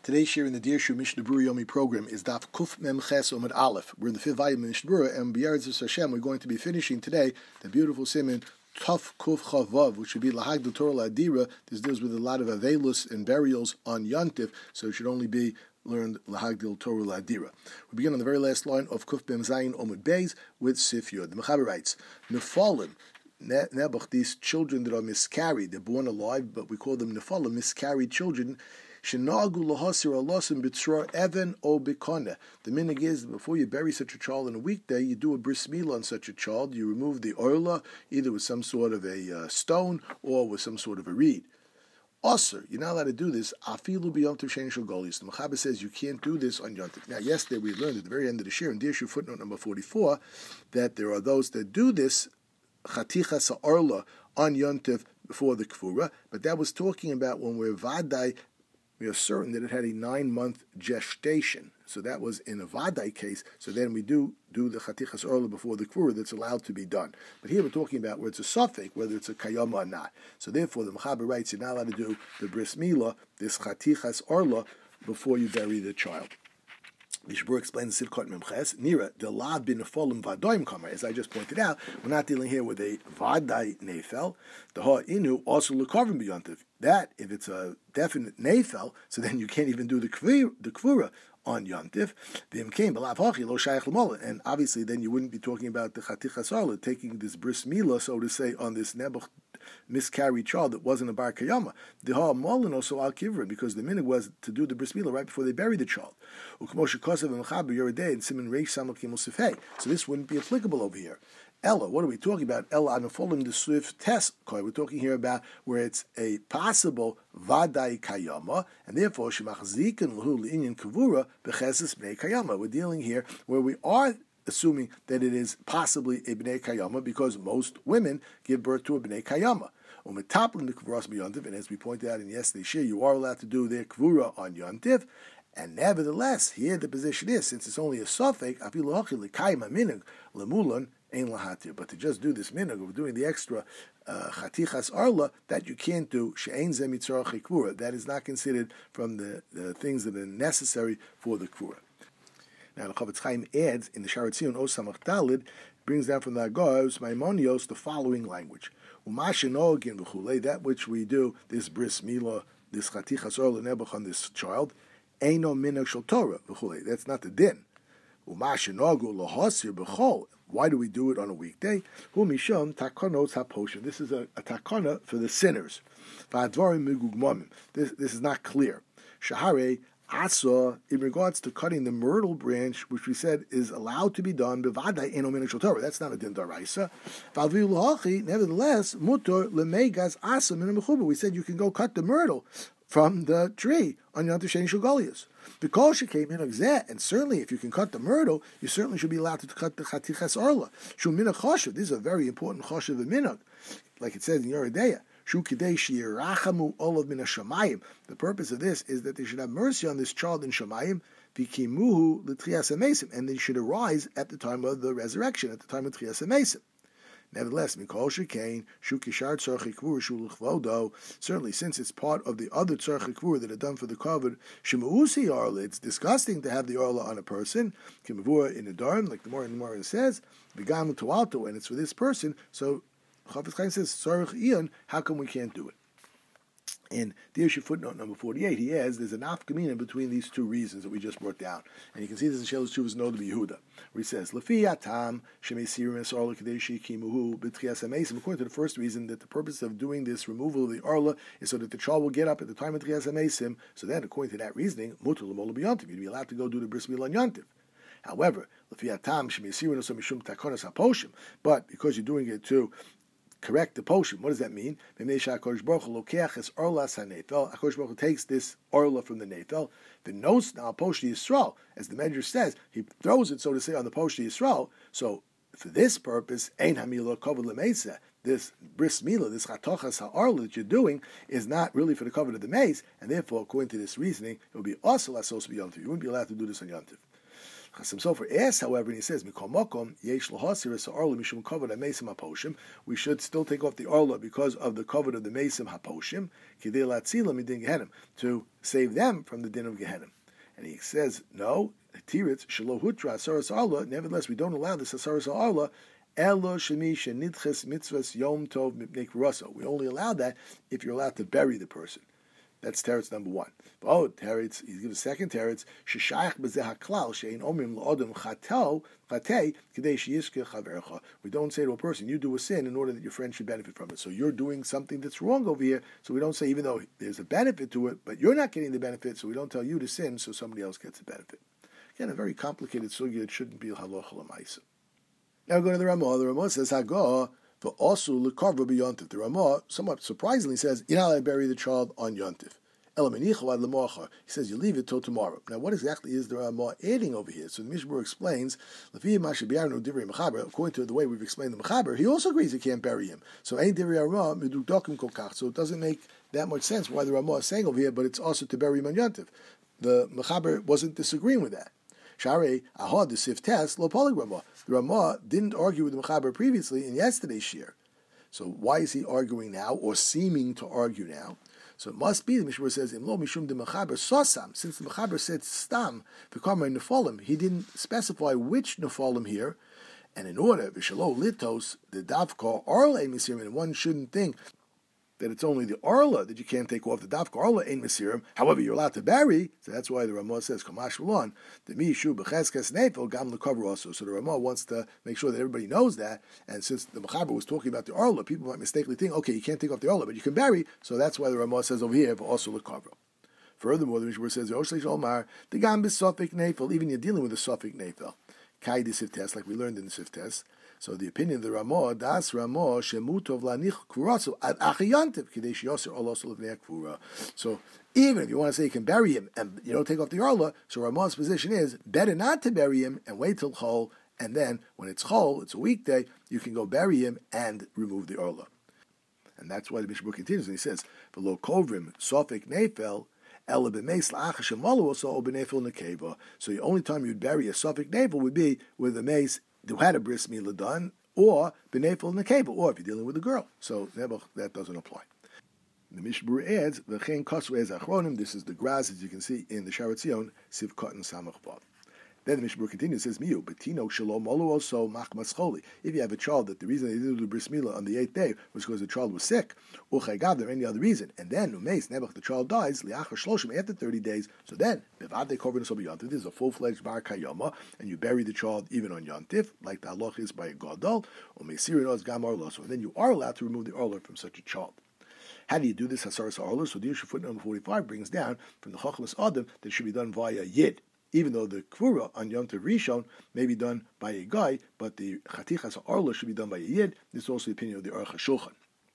Today's share in the Dirshu Mishnah Berurah Yomi program is Daf Kuf Mem Ches Omid Aleph. We're in the fifth volume of Mishnah Berurah, and B'Yeretz Hashem, we're going to be finishing today the beautiful siman Tuf Kuf Chavav, which should be Lahag the Torah Adira. This deals with a lot of avelus and burials on Yontif, so it should only be learned Lahag the Torah Adira. We begin on the very last line of Kuf Mem Zayin Omid Beis with Sif Yud. The Mechaber writes, Nefalim, Nebuch, these children that are miscarried, they're born alive, but we call them Nefalim, miscarried children. The minhag is, before you bury such a child on a weekday, you do a bris milah on such a child. You remove the orla, either with some sort of a stone or with some sort of a reed. Also, you're not allowed to do this. Afilu b'yontiv shein shel golis. The Mechaber says you can't do this on Yontiv. Now, yesterday we learned at the very end of the shir in Dirshu footnote number 44 that there are those that do this chatichas orla on Yontiv before the kfura, but that was talking about when we're vadai. We are certain that it had a 9-month gestation. So that was in a Vadai case. So then we do the Chatichas Orla before the Kvura that's allowed to be done. But here we're talking about where it's a suffix, whether it's a Kayama or not. So therefore the Mechaber writes you're not allowed to do the Bris Milah, this Chatichas Orla, before you bury the child. Mishnah Berurah explains the Sidkot Memches, Nira, the La bin Nefolim Vadoim Kamar. As I just pointed out, we're not dealing here with a Vadai Nefel. The Ha Inu also Lekavim B'Yontiv. That, if it's a definite Nefel, so then you can't even do the Kvura on Yontif. And obviously then you wouldn't be talking about the Chatichas Orla, taking this bris milah, so to say, on this Nebuch miscarried child that wasn't a bar kayama. The ha molin also al kivrin, because the minhag was to do the bris milah right before they bury the child. So this wouldn't be applicable over here. Ella, what are we talking about? Ella, I'm following the swift test. We're talking here about where it's a possible vadai kayama, and therefore shemachzikin lahu le'inyan kavura b'cheses bnei kayama. We're dealing here where we are assuming that it is possibly a bnei kayama because most women give birth to a bnei kayama. And as we pointed out in yesterday's shir, you are allowed to do their kvura on yontiv. And nevertheless, here the position is, since it's only a suffix, but to just do this minhag of doing the extra chatichas arla, that you can't do. That is not considered from the things that are necessary for the kvura. Now the Chofetz Chaim adds in the Sharat Zion Osamach Dalid, brings down from the Agos Maimonios the following language: that which we do, this bris milah, this chatichas arla nebuch on this child, Eino minhag shel Torah v'chulei. That's not the din. Why do we do it on a weekday? This is a takana for the sinners. This is not clear. Shahare asa, in regards to cutting the myrtle branch, which we said is allowed to be done, that's not a din daraisa. Nevertheless, mutor lemegas asa min mechuba. We said you can go cut the myrtle from the tree on Yontif Shein Shel Golios. Because she came in exet, and certainly if you can cut the myrtle, you certainly should be allowed to cut the chatichas orla. Shu minhag chashuv. This is a very important chashuv of minhag, like it says in Yeridea. Shu kidei sheyirachamu olav min hashamayim. The purpose of this is that they should have mercy on this child in shamayim, v'kimuhu l'tchias hamesim, and they should arise at the time of the resurrection, at the time of tchias hamesim. Nevertheless, certainly since it's part of the other tzarchei kvura that are done for the covered, it's disgusting to have the orla on a person, in the Dharm, like the Gemara says, and it's for this person, so Chofetz Chaim says, how come we can't do it? In Dirshu footnote number 48, he adds there's an afkamina between these two reasons that we just brought down. And you can see this in Shelos Tshuvos Noda B'Yehuda, where he says, according to the first reason, that the purpose of doing this removal of the Arla is so that the child will get up at the time of Tchias HaMesim. So then, according to that reasoning, mutar l'mola b'yontiv, you'd be allowed to go do the bris milah on yontiv. However, but because you're doing it to correct the potion. What does that mean? HaKadosh Baruch Hu takes this orla from the nefel, the notes now poshti Yisrael, as the Medrash says, he throws it, so to say, on the poshti Yisrael. So for this purpose, ein hamilah kavod lemeisa. This bris milah, this chatochas ha'orla that you're doing, is not really for the cover of the mace, and therefore, according to this reasoning, it would be also lasos b'yontiv. You wouldn't be allowed to do this on yontiv. Chassam Sofer asks, however, and he says, Mikol Mokom, Yesh Lahasiris Arla Mishum Kavod HaMesim HaPoshim. We should still take off the Arla because of the Kavod of the Mesim HaPoshim, Kidei Latzila Midin Gehenim, to save them from the din of Gehenim. And he says, no, Tiritz, Shelo Hutra, Asaras Arla, nevertheless, we don't allow this Asaras Arla, Elo Shemi Shenidches Mitzvahs Yom Tov Mipnei K'Raso. We only allow that if you're allowed to bury the person. That's teretz number one. Oh, teretz, he gives a second teretz. Sheshayach b'zeh haklal she'ein omrim l'odom chatei k'dei sheyizkeh chavercha. We don't say to a person, you do a sin in order that your friend should benefit from it. So you're doing something that's wrong over here. So we don't say, even though there's a benefit to it, but you're not getting the benefit, so we don't tell you to sin, so somebody else gets the benefit. Again, a very complicated sugya. It shouldn't be halacha l'maisa. Now we go to the Ramah. The Ramah says, Hagah, but also l'karva b'yontif. The Ramah, somewhat surprisingly, says you're not allowed to bury the child on yontif. He says you leave it till tomorrow. Now, what exactly is the Ramah adding over here? So the Mishmur explains, according to the way we've explained the Mechaber, he also agrees you can't bury him. So so it doesn't make that much sense why the Ramah is saying over here, but it's also to bury him on yontif. The Mechaber wasn't disagreeing with that. The Ramah didn't argue with the Mechaber previously in yesterday's shir. So why is he arguing now, or seeming to argue now? So it must be, the Mishmur says, Imlo Mishum de Mechaber Sosam, since the Mechaber said Stam, V'kamar Nephalim, he didn't specify which Nephalim here, and in order, V'shalo Litos, the Davka Arla Ein Mesirim, and one shouldn't think that it's only the Arla that you can't take off, the Davka Arla Ein Mesirim, however, you're allowed to bury, so that's why the Ramah says, Kamash V'lon, the Mishu B'cheskes Nefel, Gam L'Kover also. So the Ramah wants to make sure that everybody knows that, and since the Mechaber was talking about the Arla, people might mistakenly think, okay, you can't take off the Arla, but you can bury, so that's why the Ramah says over here, but also L'Kover. Furthermore, the Mishmur says, the Gam B'Sofik Nefel, even you're dealing with a Sofik Nefel. Kai the Siftes, like we learned in the Siftes. So the opinion of the Ramah, Das Ramah Shemutov Lanich Kurasu Ad Achiyantiv Kadesh Yoser Olosol Levnei Kvura. So even if you want to say you can bury him and you don't take off the Arla, so Ramah's position is better not to bury him and wait till Chol, and then when it's Chol, it's a weekday, you can go bury him and remove the Arla. And that's why the Mishmur continues and he says, V'lo Kovrim Sofik Nefel. So the only time you'd bury a Suffolk Nevel would be with a mace who had a bris milah done, or B'Nevel Nekeva, or if you're dealing with a girl. So that doesn't apply. The Mishmur adds, this is the Graz, as you can see in the Sharat Zion, Sivkot and Samach Vav. Then the Mishmur continues, says, Miu, Betino Shalom Olu also Machmas Choli. If you have a child that the reason they didn't do bris milah on the 8th day was because the child was sick, or Chaygav, or any other reason, and then Umeis Nebuch, the child dies, Liachar Shloshim, after 30 days, so then, Bevad they cover this over Yontif, this is a full-fledged Bar Kayama, and you bury the child even on Yontif, like the halach is by a Gadol, or Meisirin Oz Gamar Loso, and then you are allowed to remove the Arla from such a child. How do you do this? Hasaras Arla, so the Yusha footnote number 45 brings down from the Chachmas Adam that it should be done via Yid. Even though the Kvura on Yom Tov Rishon may be done by a guy, but the Chatichas Arla should be done by a Yid. This is also the opinion of the Aruch HaShulchan,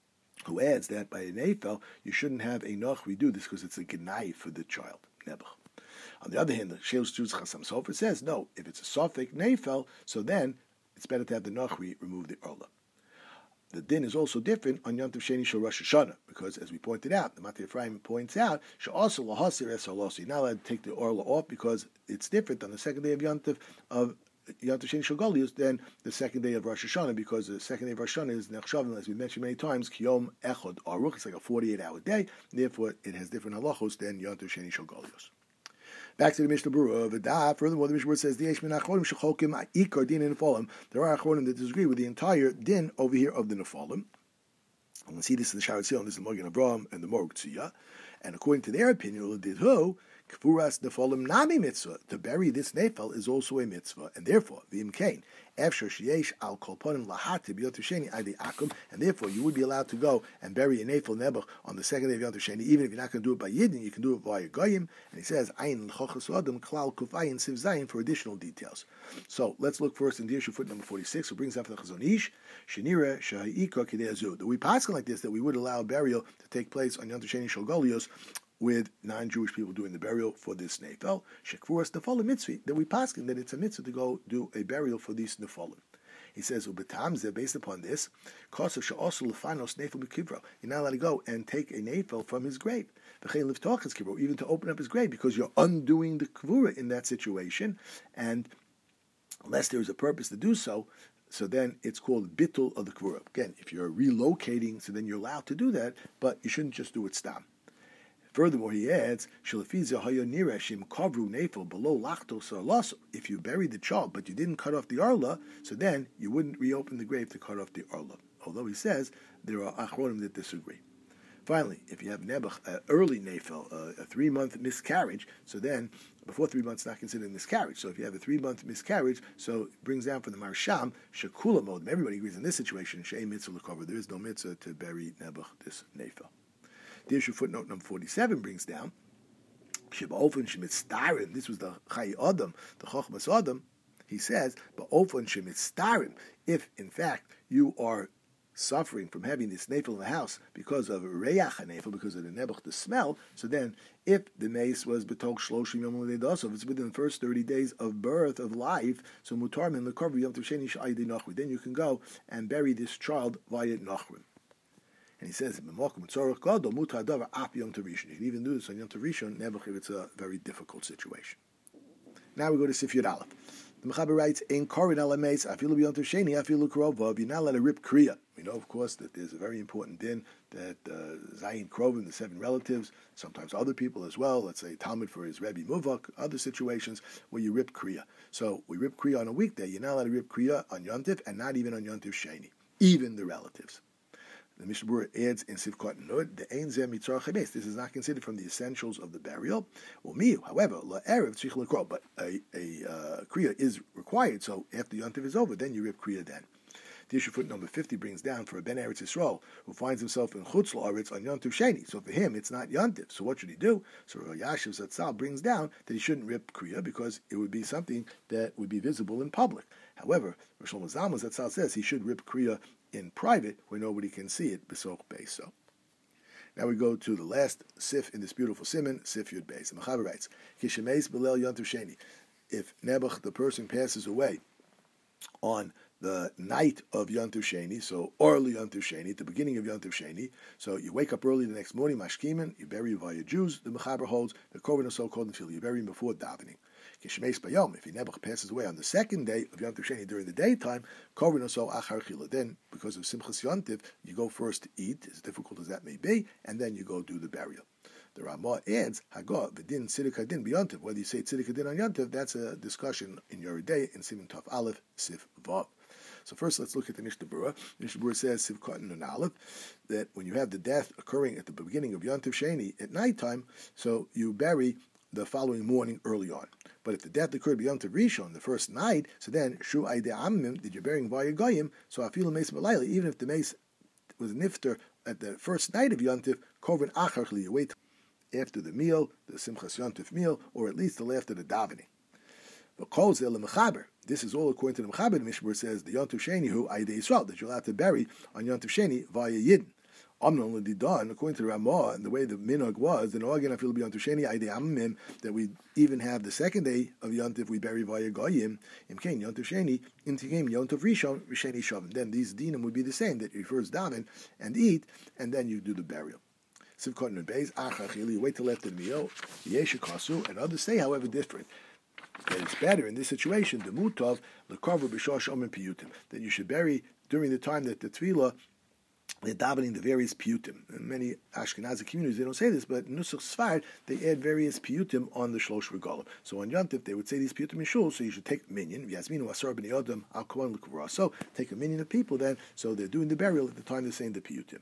who adds that by an Eifel, you shouldn't have a Noch redo this because it's a Genai for the child, Nebuch. On the other hand, the Sheil's Jews Chassam Sofer says, no, if it's a Sofik Neifel, so then it's better to have the Nachri remove the Arla. The din is also different on Yom Tov Sheni Shel Rosh Hashanah, because as we pointed out, the Matei Ephraim points out, also lahasir es halosi. You're not allowed to take the Arla off because it's different on the second day of Yom Tov Sheni Shel Golius than the second day of Rosh Hashanah, because the second day of Rosh Hashanah is Nechshavim, as we mentioned many times, Kiyom Echod Aruch. It's like a 48-hour day, therefore it has different halachos than Yom Tov Sheni Shel Golius. Back to the Mishnah Berurah. Furthermore, the Mishnah says the Yesh min achronim shechokim ikar din in Nephalim. There are achronim that disagree with the entire din over here of the Nephalim. And we see this in the Sharat Zion. This is the Magen Avraham and the Morg Tziyah. And according to their opinion, did who? Kfuras Nephalim nami mitzvah. To bury this Nephal is also a mitzvah, and therefore v'im kain efshar sheyesh al kolponim lahatib yotiv sheni adi akum, and therefore you would be allowed to go and bury a Nephal Nebuch on the second day of Yom Tov Sheni, even if you're not going to do it by Yidden, you can do it via Goyim. And he says ayin l'chochas adam klal kufayin siv zayin for additional details. So let's look first in the issue foot number 46, who brings up the Chazon Ish shenira shahayika kidei azu. That we pass like this, that we would allow burial to take place on Yom Tov Sheni Shel Golios with non-Jewish people doing the burial for this Nefel. Shekfuras Nefalim mitzvah, that we paskin that it's a mitzvah to go do a burial for these Nefalim. He says, Ubetamze, based upon this, Kosav she'osu lefanos Nefel b'kivro. You're not allowed to go and take a Nefel from his grave. V'chein liftoch his kivro, even to open up his grave, because you're undoing the kvura in that situation, and unless there is a purpose to do so. So then it's called bitul of the kvura. Again, if you're relocating, so then you're allowed to do that, but you shouldn't just do it stam. Furthermore, he adds, if you buried the child, but you didn't cut off the arla, so then you wouldn't reopen the grave to cut off the arla. Although he says there are achronim that disagree. Finally, if you have nebuch, early nefel, a 3-month miscarriage, so then before 3 months not considered miscarriage. So if you have a 3-month miscarriage, so it brings down from the marsham shekula modim. Everybody agrees in this situation, shei mitzvah l'kover. There is no mitzvah to bury nebuch this nefel. The issue footnote number 47 brings down sheba'ofen shemitztarim. This was the Chai Adam, the Chochmas Adam. He says, ba'ofen shemitztarim. If in fact you are suffering from having this nefel in the house because of reyach nefel, because of the nebuch, the smell, so then if the mace was betog shloshim yom l'deidos, if it's within the first 30 days of birth, of life, so mutar min l'korv yom tov sheni sh'aydi nachri, then you can go and bury this child via nachrim. And he says, you can even do this on Yom Tov Rishon, nebuch, if it's a very difficult situation. Now we go to Sif Yud Aleph. The Mechaber writes, "Ein korin ala meis afilu b'yom tov sheni afilu krova." You're not allowed to rip kriya. We know, of course, that there's a very important din that zayin krovim, the 7 relatives, sometimes other people as well. Let's say Talmud for his Rebbe Muvak, other situations where you rip kriya. So we rip kriya on a weekday. You're not allowed to rip kriya on Yom Tov, and not even on Yom Tov Sheni, even the relatives. The Mishnah Berurah adds in Sivkot Nud, the Ein Zeh Mitzvah Chabes. This is not considered from the essentials of the burial. However, la'erev tzrich l'kro, but a kriya is required. So after Yom Tov is over, then you rip kriya then. The issue foot number 50 brings down for a Ben Eretz Yisrael who finds himself in Chutz La'aretz on Yom Tov Sheni. So for him, it's not Yom Tov. So what should he do? So Rav Yashiv Zatzal brings down that he shouldn't rip kriya because it would be something that would be visible in public. However, Rosh Shlomo Zalman Zatzal says he should rip kriya in private where nobody can see it, B'soch Beis. So now we go to the last sif in this beautiful simon, Sif Yud Beis. The Mechaber writes, Kishemeis Belel Yom Tov Sheni. If Nebuch, the person, passes away on the night of Yom Tov Sheni, so early Yom Tov Sheni, at the beginning of Yom Tov Sheni, so you wake up early the next morning, Mashkimen, you bury via Jews, the Mechaber holds, the Korban is so-called in field, you bury him before davening. Kishemeis Bayom, if he Nebuch passes away on the second day of Yom Tov Sheni during the daytime, Korban is so achar chila. Then, because of Simchas Yom Tov, you go first to eat, as difficult as that may be, and then you go do the burial. The Ramah adds, Hagah, V'din Tziddik Hadin B'Yom Tov. Whether you say Tziddik Hadin on Yom Tov, that's a discussion in your day in Siman Tov Aleph, Sif Vav. So first, let's look at the Mishnah Berurah. Mishnah Berurah says, Siv Katan and Aleph, that when you have the death occurring at the beginning of Yom Tov Sheni at nighttime, so you bury the following morning early on. But if the death occurred beyond Tov Rishon, the first night, so then Shu Aide Amim, that you're burying via Goyim, so Afilu Meis Malayla, even if the mace was nifter at the first night of Yom Tov, Korban Acharchli, you wait after the meal, the Simchas Yom Tov meal, or at least till after the davening. But Kol Zeh LeMechaber, this is all according to the Mechaber. The Mishnah says the Yom Tov Sheni who Aide Yisrael, that you're allowed to bury on Yom Tov Sheni via Yidden. Amnon l'didan, according to the Ramah, and the way the minhag was, the Noagin Afil B'Yom Tov Sheni Aide Amim, that we even have the second day of Yom Tov we bury via Goyim, Imkein Yom Tov Sheni, Intigim Yom Tov Rishon, Risheni Shavim. Then these dinim would be the same, that you first daven and eat, and then you do the burial. Sivkot and Beis, Achachili, you wait till after the meal, Yeshikasu, and others say, however, different. That it's better in this situation, the Mutov, the Karva B'Shosh Omen Piyutim, that you should bury during the time that the Tefillah, they're davening the various piyutim. In many Ashkenazi communities, they don't say this, but in Nusach Sfard, they add various piyutim on the Shlosh Regalim. So on Yom Tov, they would say these piyutim in shul, so you should take a minyan. Yasminu Asar B'nei Adam Al Kohen L'Kvara. So take a minyan of people then, so they're doing the burial at the time they're saying the piyutim.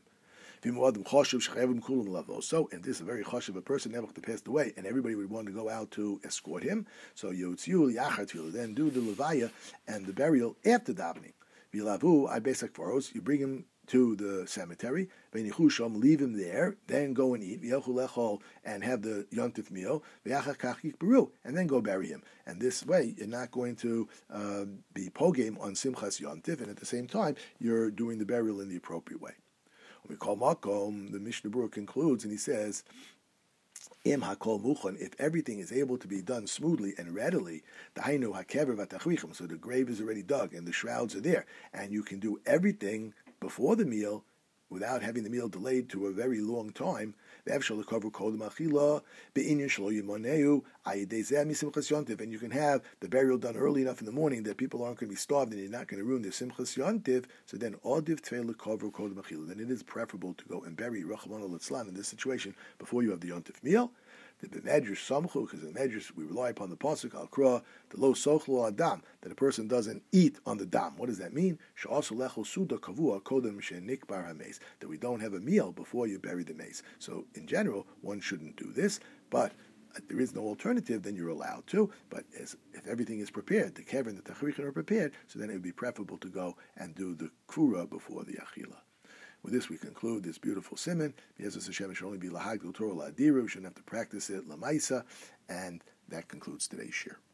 So, and this is a very chashuv, a person never passed away, and everybody would want to go out to escort him. So Yotziu Yachar then do the levaya and the burial after davening. Vilavu I besak faros, you bring him to the cemetery, leave him there, then go and eat, and have the Yom Tov meal, and then go bury him. And this way, you're not going to be pogame on Simchas Yom Tov, and at the same time, you're doing the burial in the appropriate way. When we call Makom, the Mishnah Berurah concludes, and he says, Im hakol muchon, if everything is able to be done smoothly and readily, dahainu hakever v'tachrichim, so the grave is already dug and the shrouds are there, and you can do everything before the meal without having the meal delayed to a very long time, and you can have the burial done early enough in the morning that people aren't going to be starved and you're not going to ruin their simchas yontiv. So then then it is preferable to go and bury Rachman al in this situation before you have the yontiv meal. The Medrash Samchu, because in Medrash we rely upon the pasuk al Kra, the lo sochlo adam, that a person doesn't eat on the dam. What does that mean? That we don't have a meal before you bury the mace. So in general, one shouldn't do this, but there is no alternative, then you're allowed to. But if everything is prepared, the kever and the tachrichin are prepared, so then it would be preferable to go and do the kfura before the achila. With this, we conclude this beautiful siman. B'ezras Hashem, it should only be lahag l'torah la'adiru. We shouldn't have to practice it la'maisa, and that concludes today's shir.